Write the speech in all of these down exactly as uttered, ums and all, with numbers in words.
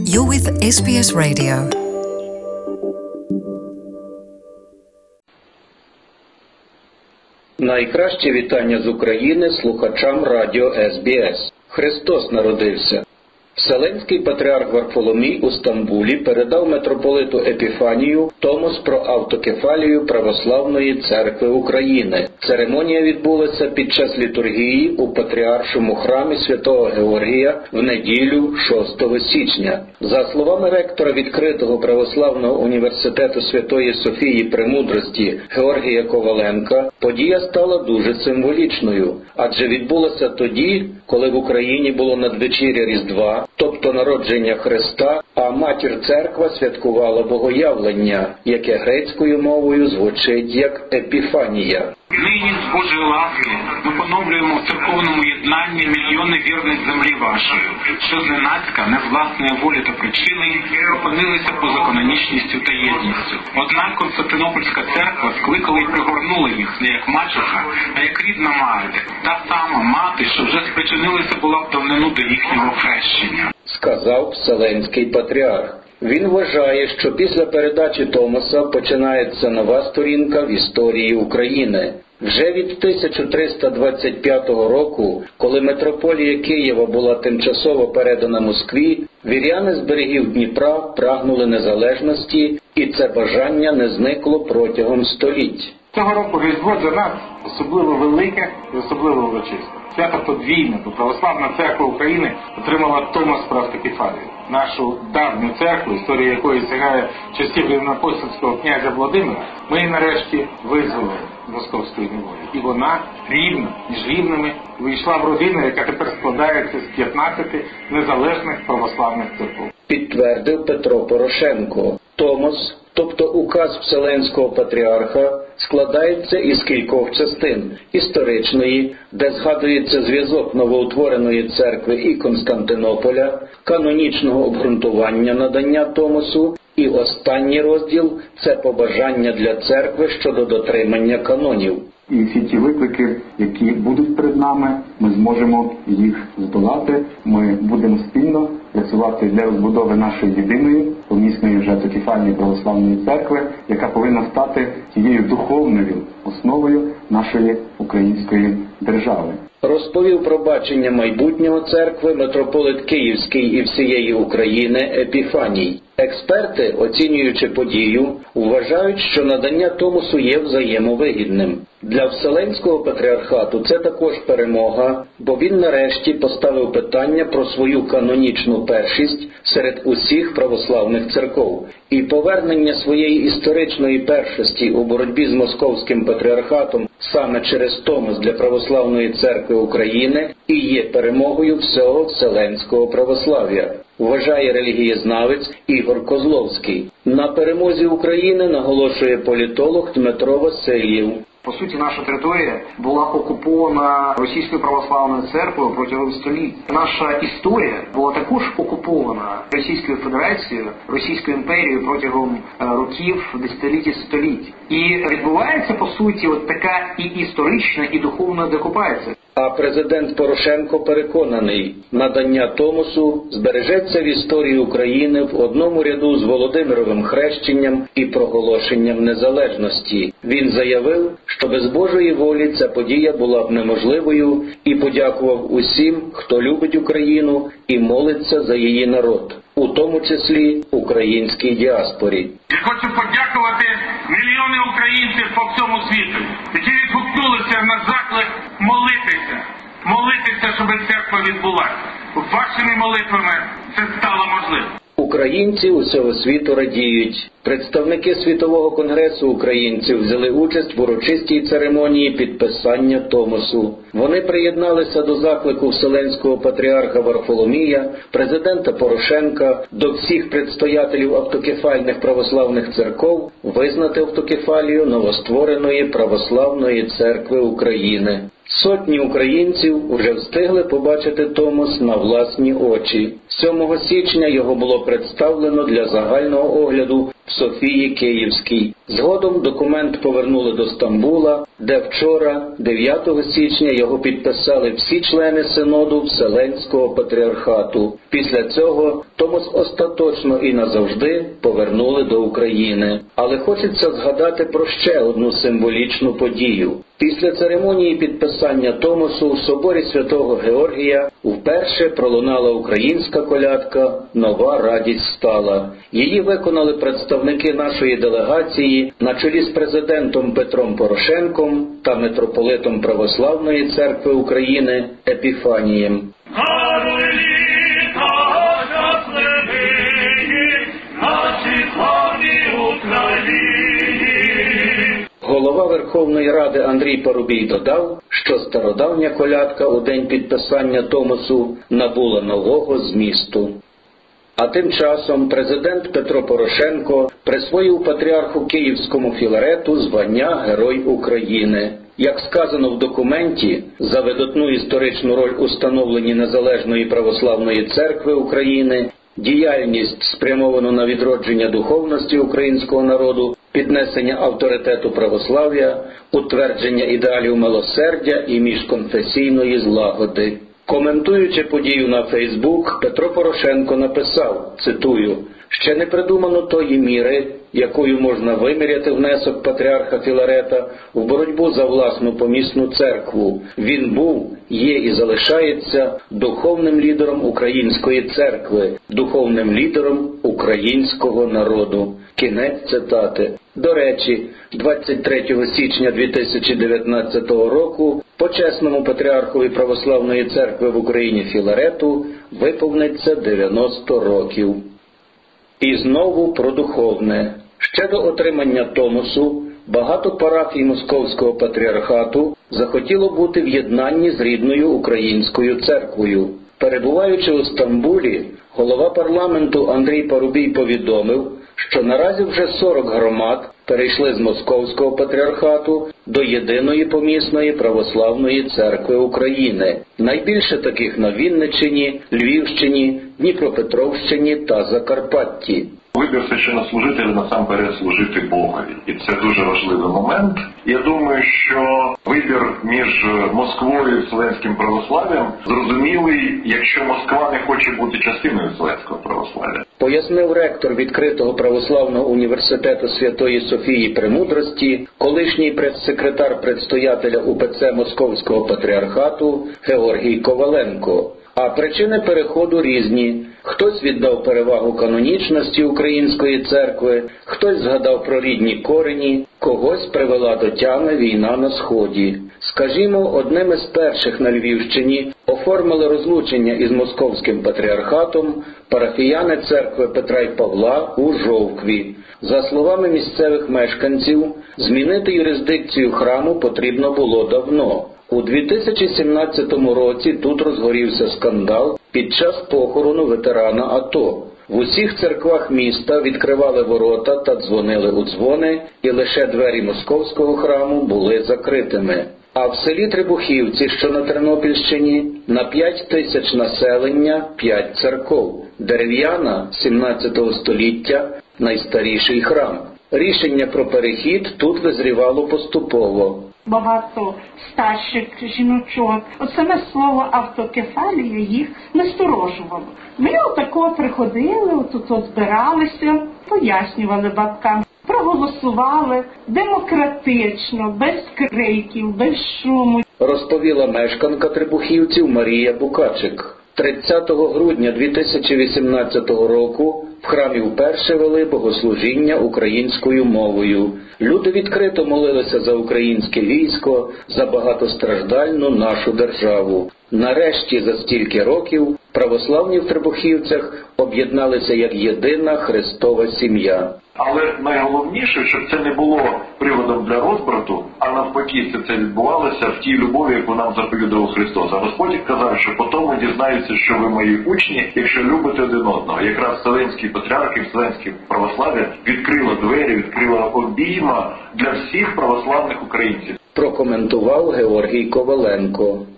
You're with ес бі ес Radio. Найкраще вітання з України слухачам радіо ес бі ес. Христос народився. Вселенський патріарх Варфоломій у Стамбулі передав митрополиту Епіфанію томос про автокефалію Православної Церкви України. Церемонія відбулася під час літургії у Патріаршому храмі Святого Георгія в неділю шостого січня. За словами ректора відкритого православного університету Святої Софії Премудрості Георгія Коваленка, подія стала дуже символічною, адже відбулася тоді, коли в Україні було надвечіря Різдва, тобто народження Христа, а Матір Церква святкувала Богоявлення, яке грецькою мовою звучить як Епіфанія. Нині з Божої ласки ми поновлюємо в церковному єднанні мільйони вірних землі вашої, що зненацька, не з власної волі та причини, опинилися поза канонічністю та єдністю. Однак Константинопольська церква скликала і пригорнула їх не як мачеха, а як рідна мати, та сама мати, що вже спричинилася була в давнину до їхнього хрещення, сказав Вселенський патріарх. Він вважає, що після передачі Томоса починається нова сторінка в історії України. Вже від тисяча триста двадцять п'ятого року, коли митрополія Києва була тимчасово передана Москві, віряни з берегів Дніпра прагнули незалежності, і це бажання не зникло протягом століть. Цього року Різдво для нас особливо велике і особливо урочисте. Свято подвійне, бо Православна Церква України отримала Томос про автокефалію. Нашу давню церкву, історія якої сягає часів рівноапостольського князя Володимира, ми нарешті визволили з московської неволі. І вона рівно, між рівними, вийшла в родину, яка тепер складається з п'ятнадцяти незалежних православних церков. Підтвердив Петро Порошенко. Томос, тобто указ Вселенського патріарха, складається із кількох частин – історичної, де згадується зв'язок новоутвореної церкви і Константинополя, канонічного обґрунтування надання Томосу, і останній розділ – це побажання для церкви щодо дотримання канонів. І всі ті виклики, які будуть перед нами, ми зможемо їх здолати. Ми будемо спільно працювати для розбудови нашої єдиної, помісної вже автокефальної православної церкви, яка повинна стати тією духовною основою нашої української держави. Розповів про бачення майбутнього церкви митрополит Київський і всієї України Епіфаній. Експерти, оцінюючи подію, вважають, що надання Томосу є взаємовигідним. Для Вселенського патріархату це також перемога, бо він нарешті поставив питання про свою канонічну першість серед усіх православних церков. І повернення своєї історичної першості у боротьбі з московським патріархатом саме через Томос для Православної Церкви України і є перемогою всього вселенського православ'я, вважає релігієзнавець Ігор Козловський. На перемозі України наголошує політолог Дмитро Васильєв. По суті, наша територія була окупована Російською православною церквою протягом століть. Наша історія була також окупована Російською Федерацією, Російською імперією протягом років, десятиліть і століть. І відбувається, по суті, от така і історична, і духовна деокупація. А президент Порошенко переконаний, надання Томосу збережеться в історії України в одному ряду з Володимировим хрещенням і проголошенням незалежності. Він заявив, що без Божої волі ця подія була б неможливою, і подякував усім, хто любить Україну і молиться за її народ, у тому числі українській діаспорі. Я хочу подякувати мільйони українців по всьому світу, які відгукнулися на заклик молитися, молитися, щоб церква відбулася. Вашими молитвами це стало можливим. Українці усього світу радіють. Представники Світового конгресу українців взяли участь в урочистій церемонії підписання Томосу. Вони приєдналися до заклику Вселенського патріарха Варфоломія, президента Порошенка, до всіх предстоятелів автокефальних православних церков визнати автокефалію новоствореної Православної Церкви України. Сотні українців вже встигли побачити Томос на власні очі. сьомого січня його було представлено для загального огляду в Софії Київській. Згодом документ повернули до Стамбула, де вчора, дев'ятого січня, його підписали всі члени Синоду Вселенського Патріархату. Після цього Томос остаточно і назавжди повернули до України. Але хочеться згадати про ще одну символічну подію. Після церемонії підписання Томосу в соборі Святого Георгія вперше пролунала українська колядка «Нова радість стала». Її виконали представники нашої делегації на чолі з президентом Петром Порошенком та митрополитом Православної церкви України Епіфанієм. Голова Верховної Ради Андрій Парубій додав, що стародавня колядка у день підписання Томосу набула нового змісту. А тим часом президент Петро Порошенко присвоїв патріарху Київському Філарету звання Герой України. Як сказано в документі, за видатну історичну роль у становленні Незалежної Православної Церкви України, діяльність, спрямовану на відродження духовності українського народу, піднесення авторитету православ'я, утвердження ідеалів милосердя і міжконфесійної злагоди. Коментуючи подію на Фейсбук, Петро Порошенко написав, цитую, «Ще не придумано тої міри, якою можна виміряти внесок патріарха Філарета в боротьбу за власну помісну церкву. Він був, є і залишається духовним лідером української церкви, духовним лідером українського народу». Кінець цитати. До речі, двадцять третього січня дві тисячі дев'ятнадцятого року почесному патріархові Православної церкви в Україні Філарету виповниться дев'яносто років. І знову про духовне. Ще до отримання Томосу багато парафій Московського патріархату захотіло бути в єднанні з рідною українською церквою. Перебуваючи у Стамбулі, голова парламенту Андрій Парубій повідомив, що наразі вже сорок громад перейшли з Московського патріархату до Єдиної помісної Православної церкви України. Найбільше таких на Вінниччині, Львівщині, Дніпропетровщині та Закарпатті. Вибір священнослужителя насамперед служити Богові. І це дуже важливий момент. Я думаю, що вибір між Москвою і Вселенським православ'ям зрозумілий, якщо Москва не хоче бути частиною Вселенського православ'я. Пояснив ректор відкритого православного університету Святої Софії Премудрості, колишній прес-секретар предстоятеля УПЦ Московського патріархату Георгій Коваленко. А причини переходу різні. Хтось віддав перевагу канонічності української церкви, хтось згадав про рідні корені, когось привела до тями війна на Сході. Скажімо, одним із перших на Львівщині оформили розлучення із Московським патріархатом парафіяни церкви Петра й Павла у Жовкві. За словами місцевих мешканців, змінити юрисдикцію храму потрібно було давно. У дві тисячі сімнадцятому році тут розгорівся скандал під час похорону ветерана АТО. В усіх церквах міста відкривали ворота та дзвонили у дзвони, і лише двері московського храму були закритими. А в селі Требухівці, що на Тернопільщині, на п'ять тисяч населення п'ять церков. Дерев'яна сімнадцятого століття – найстаріший храм. Рішення про перехід тут визрівало поступово. Багато старших жіночок. От саме слово автокефалія їх насторожувало. Ми отако приходили, отут от збиралися, пояснювали бабкам, проголосували демократично, без криків, без шуму. Розповіла мешканка Требухівців Марія Букачик. тридцятого грудня дві тисячі вісімнадцятого року в храмі вперше вели богослужіння українською мовою. Люди відкрито молилися за українське військо, за багатостраждальну нашу державу. Нарешті за стільки років православні в Требухівцях об'єдналися як єдина Христова сім'я. Але найголовніше, щоб це не було приводом для розбрату, а навпаки, це, це відбувалося в тій любові, яку нам заповідував Христос. А Господь казав, що по тому дізнаються, що ви мої учні, якщо любите один одного. Якраз Вселенський патріарх і Вселенське православ'я відкрило двері, відкрило обійма для всіх православних українців. Прокоментував Георгій Коваленко.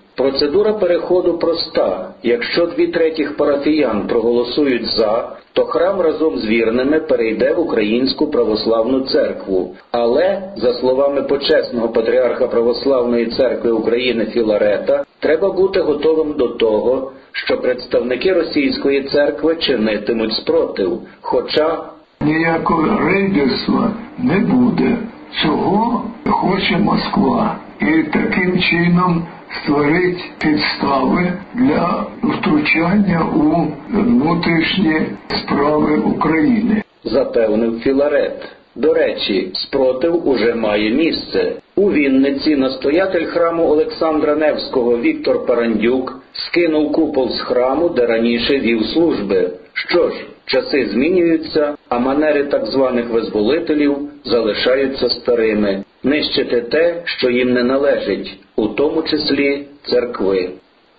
Процедура переходу проста. Якщо дві третіх парафіян проголосують «за», то храм разом з вірними перейде в Українську православну церкву. Але, за словами почесного патріарха Православної церкви України Філарета, треба бути готовим до того, що представники російської церкви чинитимуть спротив. Хоча ніякого рейдерства не буде. Цього хоче Москва. І таким чином створить підстави для втручання у внутрішні справи України. Запевнив Філарет. До речі, спротив уже має місце. У Вінниці настоятель храму Олександра Невського Віктор Парандюк скинув купол з храму, де раніше вів служби. Що ж, часи змінюються, а манери так званих визволителів залишаються старими. Нищити те, що їм не належить, у тому числі церкви.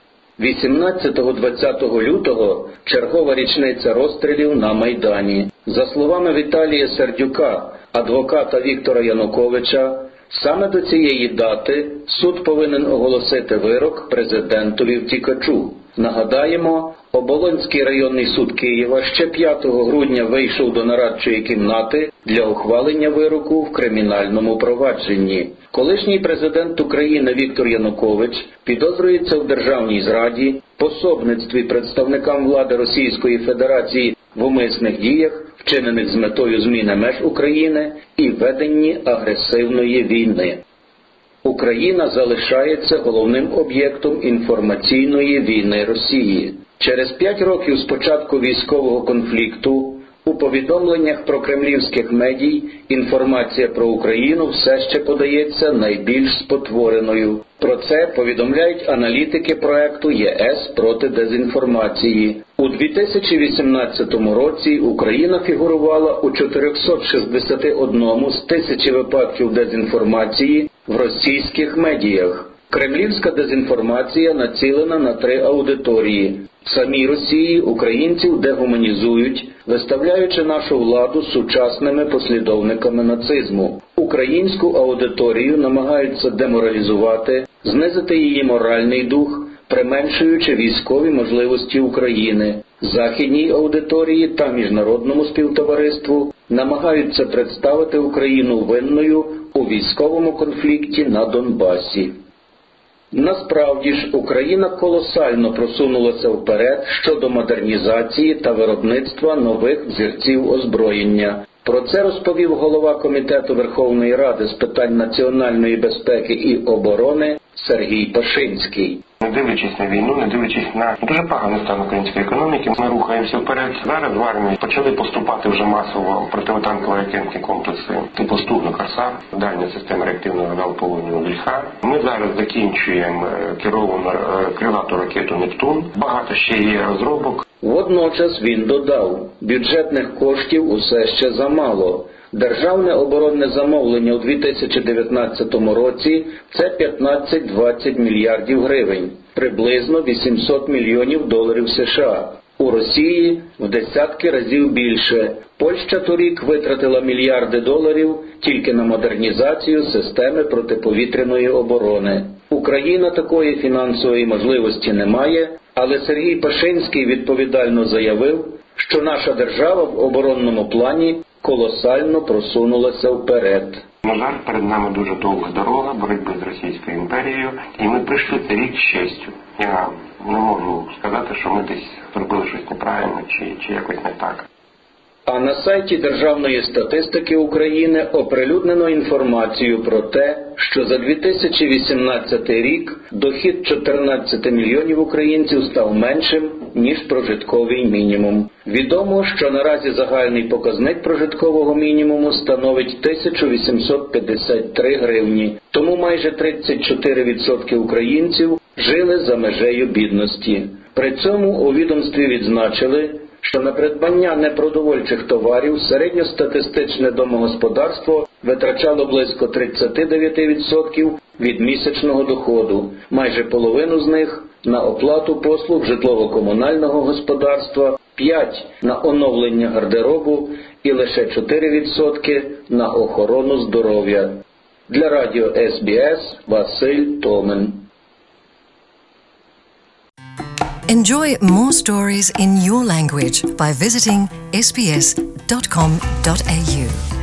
вісімнадцятого-двадцятого лютого чергова річниця розстрілів на Майдані. За словами Віталія Сердюка, адвоката Віктора Януковича, саме до цієї дати суд повинен оголосити вирок президентові-втікачу. Нагадаємо, Оболонський районний суд Києва ще п'ятого грудня вийшов до нарадчої кімнати для ухвалення вироку в кримінальному провадженні. Колишній президент України Віктор Янукович підозрюється в державній зраді, пособництві представникам влади Російської Федерації в умисних діях, вчинених з метою зміни меж України і веденні агресивної війни. Україна залишається головним об'єктом інформаційної війни Росії. Через п'ять років з початку військового конфлікту у повідомленнях про кремлівських медій інформація про Україну все ще подається найбільш спотвореною. Про це повідомляють аналітики проекту ЄС проти дезінформації. У дві тисячі вісімнадцятому році Україна фігурувала у чотирьохсот шістдесяти одному з тисячі випадків дезінформації в російських медіях. Кремлівська дезінформація націлена на три аудиторії. В самій Росії українців дегуманізують, виставляючи нашу владу сучасними послідовниками нацизму. Українську аудиторію намагаються деморалізувати, знизити її моральний дух, применшуючи військові можливості України. Західній аудиторії та міжнародному співтовариству намагаються представити Україну винною у військовому конфлікті на Донбасі. Насправді ж, Україна колосально просунулася вперед щодо модернізації та виробництва нових взірців озброєння. Про це розповів голова Комітету Верховної Ради з питань національної безпеки і оборони Сергій Пашинський. Не дивлячись на війну, не дивлячись на дуже поганий стан української економіки, ми рухаємося вперед. Зараз в армії почали поступати вже масово противотанкові ракетні комплекси типу Стугна-Корсар, дальня система реактивного залпового Вільхар. Ми зараз закінчуємо керовану крилату ракету «Нептун». Багато ще є розробок. Водночас він додав, бюджетних коштів усе ще замало. Державне оборонне замовлення у дві тисячі дев'ятнадцятому році – це п'ятнадцять-двадцять мільярдів гривень, приблизно вісімсот мільйонів доларів США. У Росії в десятки разів більше. Польща торік витратила мільярди доларів тільки на модернізацію системи протиповітряної оборони. Україна такої фінансової можливості не має, але Сергій Пашинський відповідально заявив, що наша держава в оборонному плані колосально просунулася вперед. На жаль, перед нами дуже довга дорога боротьби з Російською імперією, і ми прийшли цей рік з честю. Я не можу сказати, що ми десь зробили щось неправильно чи, чи якось не так. А на сайті Державної статистики України оприлюднено інформацію про те, що за дві тисячі вісімнадцятий рік дохід чотирнадцяти мільйонів українців став меншим, ніж прожитковий мінімум. Відомо, що наразі загальний показник прожиткового мінімуму становить тисячу вісімсот п'ятдесят три гривні, тому майже тридцять чотири відсотки українців жили за межею бідності. При цьому у відомстві відзначили, що на придбання непродовольчих товарів середньостатистичне домогосподарство витрачало близько тридцять дев'ять відсотків від місячного доходу, майже половину з них на оплату послуг житлово-комунального господарства, п'ять відсотків на оновлення гардеробу і лише чотири відсотки на охорону здоров'я. Для радіо ес бі ес Василь Томин. Enjoy more stories in your language by visiting s b s dot com dot a u.